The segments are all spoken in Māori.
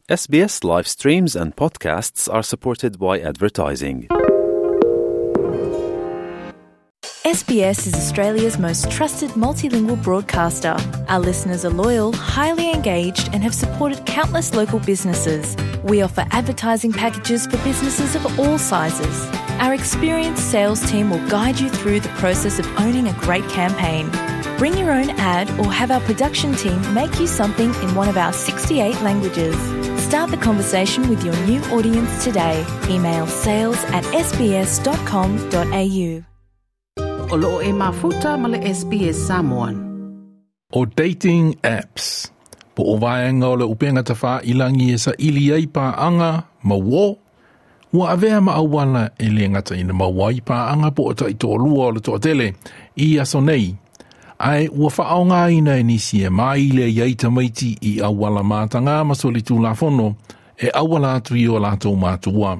SBS live streams and podcasts are supported by advertising. SBS is Australia's most trusted multilingual broadcaster. Our listeners are loyal, highly engaged, and have supported countless local businesses. We offer advertising packages for businesses of all sizes. Our experienced sales team will guide you through the process of owning a great campaign. Bring your own ad or have our production team make you something in one of our 68 languages. Start the conversation with your new audience today. Email sales@sbs.com.au. O loo e mafuta ma le SBS Samoan. O dating apps. Po o vaenga o le upenga tawha ilangi e sa ili ei paanga ma wo. Ua avea ma awala e le ngata ina ma wai paanga po o ta ito lua o le toa tele i aso nei. Ai ua whaonga ina e nisi e mai le iei tamaiti i awala mātanga ma solitu la fono e awala atu i o lato mātua.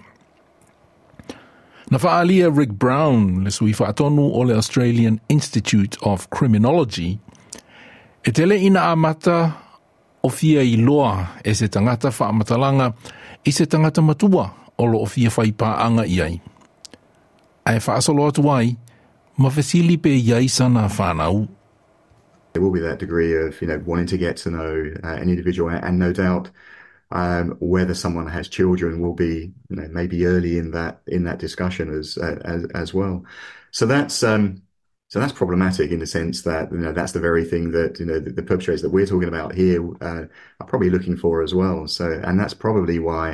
Na whaalia Rick Brown le sui whaatonu o le Australian Institute of Criminology e tele ina amata o fia i loa e se tangata whaamatalanga i se tangata matua o lo o fia whaipaanga iai. Ai whaasolo atu ai ma fesili pe iai sana whanau. There will be that degree of, wanting to get to know an individual, and no doubt whether someone has children will be, maybe early in that discussion as well. So that's problematic in the sense that that's the very thing that the perpetrators that we're talking about here are probably looking for as well. So, and that's probably why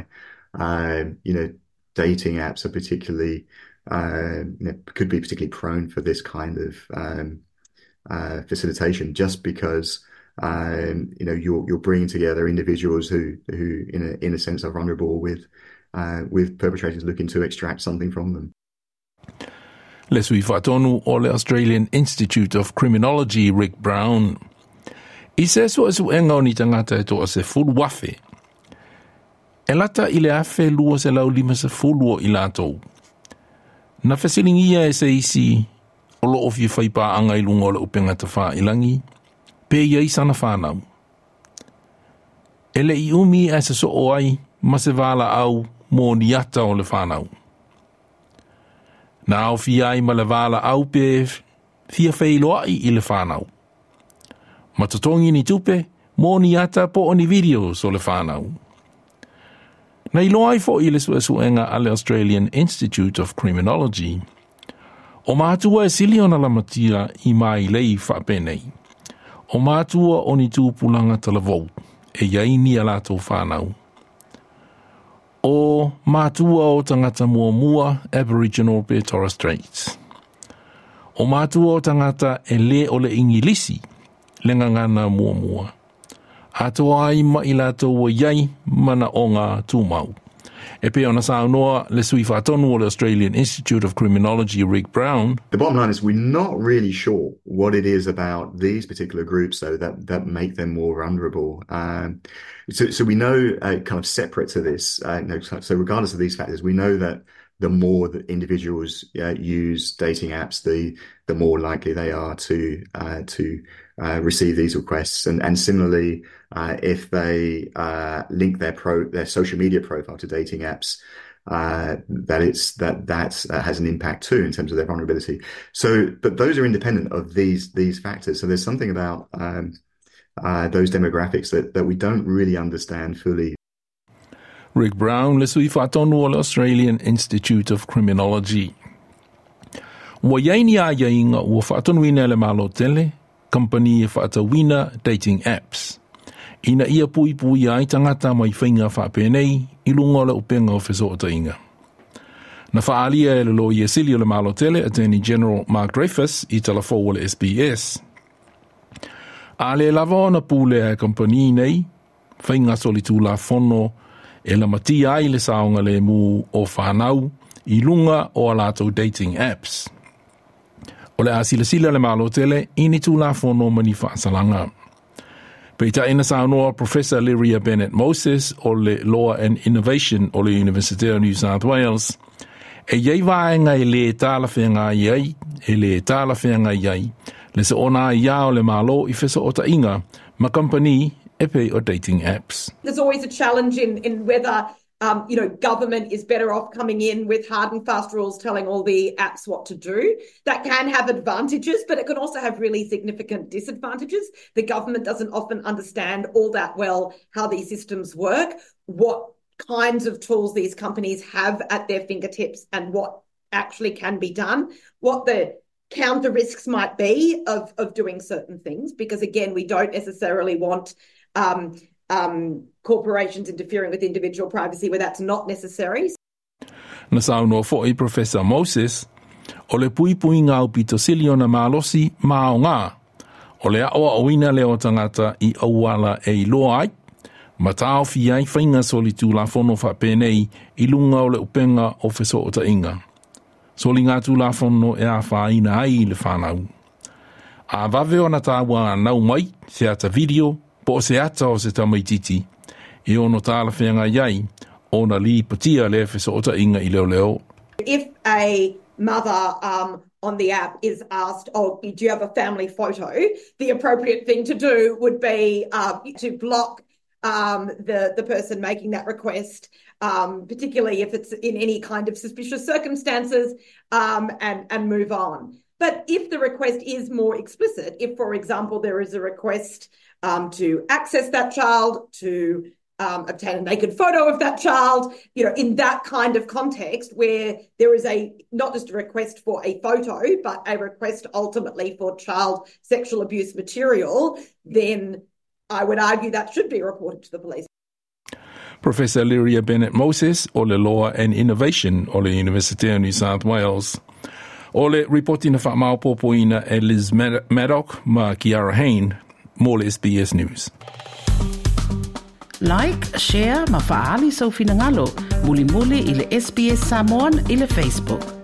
dating apps are particularly could be particularly prone for this kind of facilitation, just because you're bringing together individuals who in a sense are vulnerable with perpetrators looking to extract something from them. Le sui whaatonu o le Australian Institute of Criminology Rick Brown. I se so asu enga o ni tangata e toa se fulu wafe. E lata i le afe lua se lau lima se fulu o i latou. Na fesilingia e se isi o lo ofi whaipa anga i lunga o le upenga ta wha ilangi, pe iei sana whanau. Ele i umi e se so o ai, ma se wala au mō ni ata o le whanau. Na au fi ai ma le wala au pe fia whailoa i le whanau. Ma tatongi ni tupe, mō ni ata po o ni videos o le whanau. Na i loai fo i le suenga a le Australian Institute of Criminology, o mātua e sili ona la matia i mai lei whapenei. O mātua o ni tūpulanga talavou, e iai ni alatou whanau. O mātua o tangata mua Aboriginal pe Torres Straits. O mātua o tangata e le o le ingilisi, le ngangana mua. Atoa ai ma ilatou o iai mana o ngā tūmau. E pe ona saunoa le sui whaatonu o le Australian Institute of Criminology Rick Brown. The bottom line is we're not really sure what it is about these particular groups, though, that make them more vulnerable. So we know, kind of separate to this, so regardless of these factors, we know that the more that individuals use dating apps, the more likely they are to receive these requests. And similarly, if they link their social media profile to dating apps, that has an impact too in terms of their vulnerability. So, but those are independent of these factors. So there's something about those demographics that we don't really understand fully. Rick Brown, le sui whaatonu o le Australian Institute of Criminology. Ua yaini a yainga ua whaatonuina le malo tele, company e whaatawina dating apps. Ina ia pui ai tangata mai whainga whapenei, i lunga le upenga o wheso o tainga. Na whaalia e le lo i esili o le malo tele, Attorney General Mark Dreyfus, i talafo o le SBS. A le lava ona pule e company nei, whainga solitu la fono, e la matia ai le saonga le mu o whanau i lunga o alato dating apps. O le asila le malo tele, ini tu la fono mani whaasalanga. Peita ina saunoa Professor Lyria Bennett-Moses o le Law and Innovation o le University of New South Wales, e iei vaenga e le tāla whenga iai, le se ona ia o le malo i whesa o ta inga, ma company epe o dating apps. There's always a challenge in whether government is better off coming in with hard and fast rules telling all the apps what to do. That can have advantages, but it can also have really significant disadvantages. The government doesn't often understand all that well how these systems work, what kinds of tools these companies have at their fingertips and what actually can be done, what the counter risks might be of doing certain things, because again, we don't necessarily want corporations interfering with individual privacy where that's not necessary. Na sauno fo'i Professor Moses, o le pui ngā upito sili o na malosi mao ngā, o le awa oina leo tangata I awala e loa ai, ma tau fi ai whainga soli tū la fono whapenei I lunga o le upenga o feso o ta inga. Soli ngā tū la fono e a whaina ai le whanau. A vave o na tāua nau mai, se ata video, po se ata o se tamaititi, e ono tāla whenga iai, o na li patia le feso o ta inga I leo leo. If a mother on the app is asked, do you have a family photo? The appropriate thing to do would be to block the person making that request, particularly if it's in any kind of suspicious circumstances, and move on. But if the request is more explicit, if, for example, there is a request to access that child, to obtain a naked photo of that child, in that kind of context where there is not just a request for a photo, but a request ultimately for child sexual abuse material, then I would argue that should be reported to the police. Professor Lyria Bennett-Moses o le Law and Innovation o le University of New South Wales. O le reporting na whamaupopoina e Liz Maddock ma Kiara Hain mo le SBS News. Like, share, ma faali sau finangalo, muli I le SBS Samoan I le Facebook.